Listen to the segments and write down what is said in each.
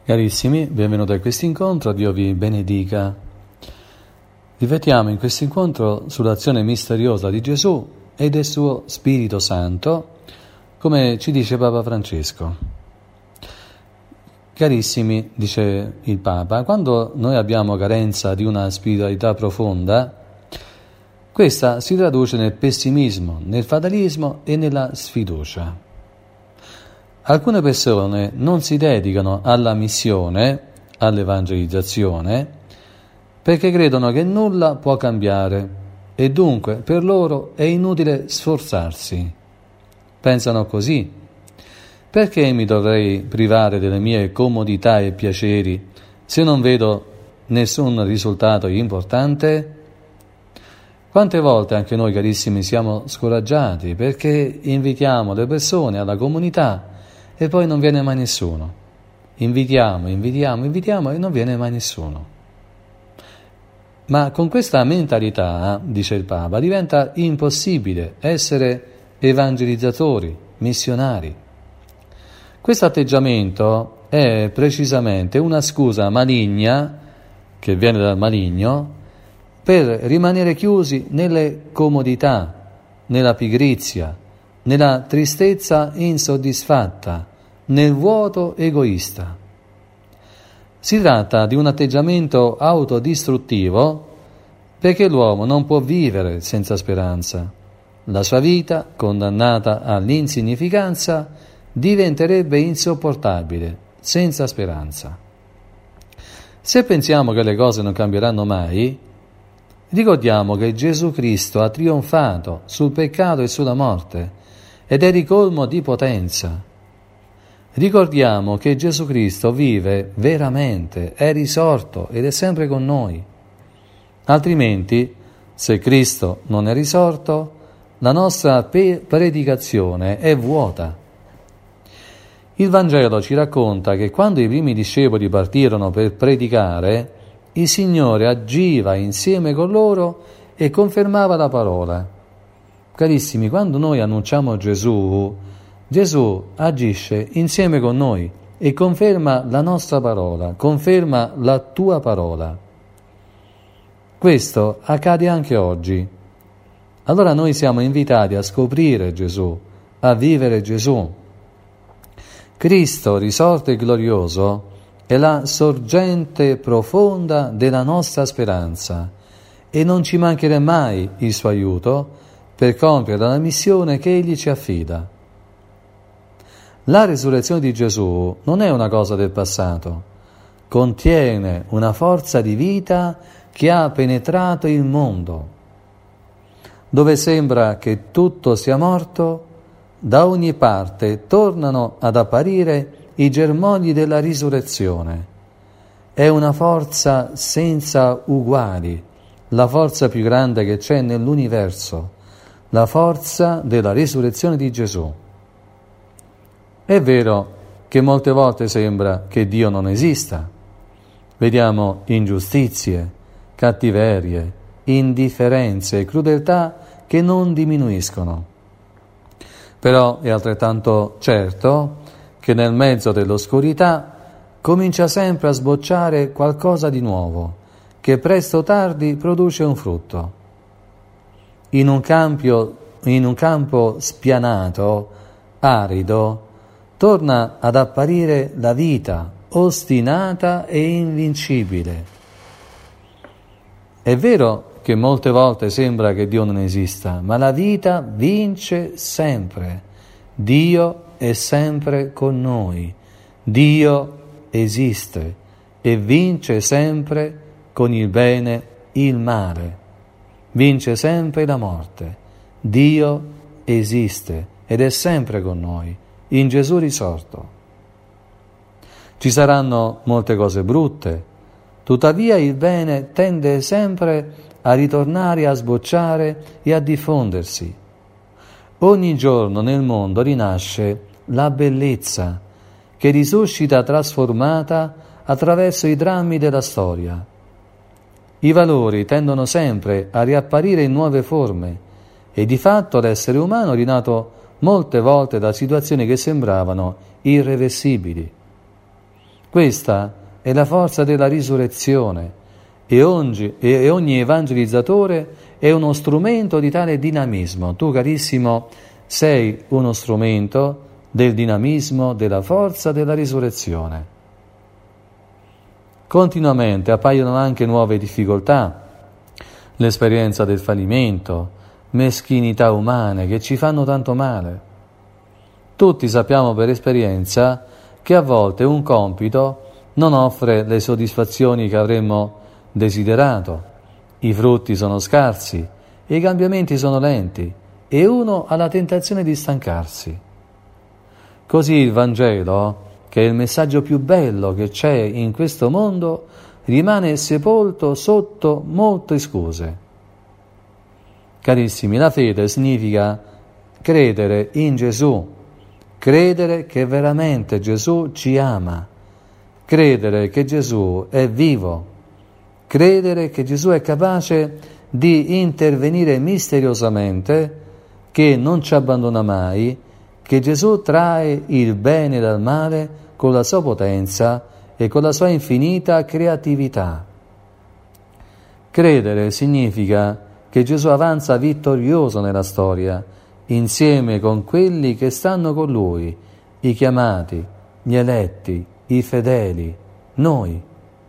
Carissimi, benvenuti a questo incontro, Dio vi benedica. Riflettiamo in questo incontro sull'azione misteriosa di Gesù e del suo Spirito Santo, come ci dice Papa Francesco. Carissimi, dice il Papa, quando noi abbiamo carenza di una spiritualità profonda, questa si traduce nel pessimismo, nel fatalismo e nella sfiducia. Alcune persone non si dedicano alla missione, all'evangelizzazione, perché credono che nulla può cambiare e dunque per loro è inutile sforzarsi. Pensano così: perché mi dovrei privare delle mie comodità e piaceri se non vedo nessun risultato importante? Quante volte anche noi, carissimi, siamo scoraggiati perché invitiamo le persone alla comunità e poi non viene mai nessuno. Invitiamo e non viene mai nessuno. Ma con questa mentalità, dice il Papa, diventa impossibile essere evangelizzatori, missionari. Questo atteggiamento è precisamente una scusa maligna, che viene dal maligno, per rimanere chiusi nelle comodità, nella pigrizia, nella tristezza insoddisfatta, nel vuoto egoista. Si tratta di un atteggiamento autodistruttivo perché l'uomo non può vivere senza speranza. La sua vita, condannata all'insignificanza, diventerebbe insopportabile senza speranza. Se pensiamo che le cose non cambieranno mai, ricordiamo che Gesù Cristo ha trionfato sul peccato e sulla morte ed è ricolmo di potenza. Ricordiamo che Gesù Cristo vive veramente, è risorto ed è sempre con noi. Altrimenti, se Cristo non è risorto, la nostra predicazione è vuota. Il Vangelo ci racconta che quando i primi discepoli partirono per predicare, il Signore agiva insieme con loro e confermava la parola. Carissimi, quando noi annunciamo Gesù, Gesù agisce insieme con noi e conferma la nostra parola, conferma la tua parola. Questo accade anche oggi. Allora noi siamo invitati a scoprire Gesù, a vivere Gesù. Cristo, risorto e glorioso, è la sorgente profonda della nostra speranza e non ci mancherà mai il suo aiuto per compiere la missione che Egli ci affida. La risurrezione di Gesù non è una cosa del passato, contiene una forza di vita che ha penetrato il mondo. Dove sembra che tutto sia morto, da ogni parte tornano ad apparire i germogli della risurrezione. È una forza senza uguali, la forza più grande che c'è nell'universo, la forza della risurrezione di Gesù. È vero che molte volte sembra che Dio non esista. Vediamo ingiustizie, cattiverie, indifferenze e crudeltà che non diminuiscono. Però è altrettanto certo che nel mezzo dell'oscurità comincia sempre a sbocciare qualcosa di nuovo, che presto o tardi produce un frutto. In un campo spianato, arido, torna ad apparire la vita, ostinata e invincibile. È vero che molte volte sembra che Dio non esista, ma la vita vince sempre. Dio è sempre con noi. Dio esiste e vince sempre con il bene il male. Vince sempre la morte. Dio esiste ed è sempre con noi, in Gesù risorto. Ci saranno molte cose brutte, tuttavia il bene tende sempre a ritornare a sbocciare e a diffondersi. Ogni giorno nel mondo rinasce la bellezza che risuscita trasformata attraverso i drammi della storia. I valori tendono sempre a riapparire in nuove forme e di fatto l'essere umano è rinato molte volte da situazioni che sembravano irreversibili. Questa è la forza della risurrezione e ogni evangelizzatore è uno strumento di tale dinamismo. Tu, carissimo, sei uno strumento del dinamismo, della forza della risurrezione. Continuamente appaiono anche nuove difficoltà, l'esperienza del fallimento, meschinità umane che ci fanno tanto male. Tutti sappiamo per esperienza che a volte un compito non offre le soddisfazioni che avremmo desiderato, i frutti sono scarsi, i cambiamenti sono lenti e uno ha la tentazione di stancarsi. Così il Vangelo, che è il messaggio più bello che c'è in questo mondo, rimane sepolto sotto molte scuse. Carissimi, la fede significa credere in Gesù, credere che veramente Gesù ci ama, credere che Gesù è vivo, credere che Gesù è capace di intervenire misteriosamente, che non ci abbandona mai, che Gesù trae il bene dal male con la sua potenza e con la sua infinita creatività. Credere significa che Gesù avanza vittorioso nella storia, insieme con quelli che stanno con Lui, i chiamati, gli eletti, i fedeli, noi.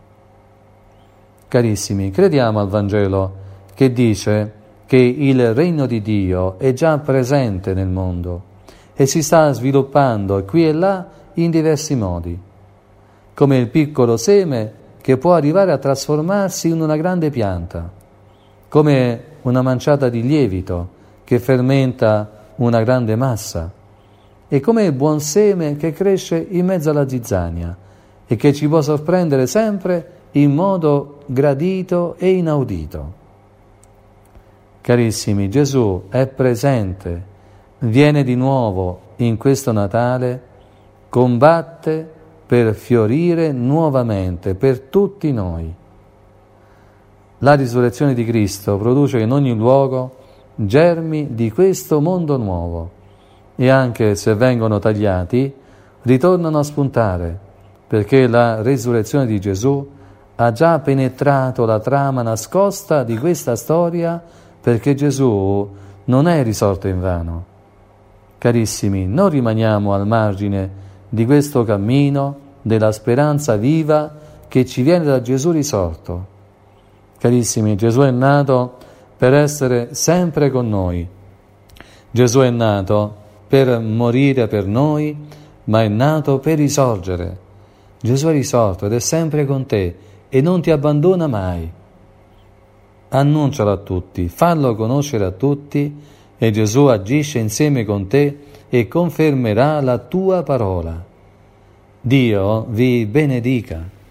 Carissimi, crediamo al Vangelo che dice che il regno di Dio è già presente nel mondo e si sta sviluppando qui e là in diversi modi, come il piccolo seme che può arrivare a trasformarsi in una grande pianta, come una manciata di lievito che fermenta una grande massa, e come il buon seme che cresce in mezzo alla zizzania e che ci può sorprendere sempre in modo gradito e inaudito. Carissimi, Gesù è presente, viene di nuovo in questo Natale, combatte per fiorire nuovamente per tutti noi. La risurrezione di Cristo produce in ogni luogo germi di questo mondo nuovo e anche se vengono tagliati, ritornano a spuntare, perché la risurrezione di Gesù ha già penetrato la trama nascosta di questa storia, perché Gesù non è risorto invano. Carissimi, non rimaniamo al margine di questo cammino della speranza viva che ci viene da Gesù risorto. Carissimi, Gesù è nato per essere sempre con noi. Gesù è nato per morire per noi, ma è nato per risorgere. Gesù è risorto ed è sempre con te e non ti abbandona mai. Annuncialo a tutti, fallo conoscere a tutti e Gesù agisce insieme con te e confermerà la tua parola. Dio vi benedica.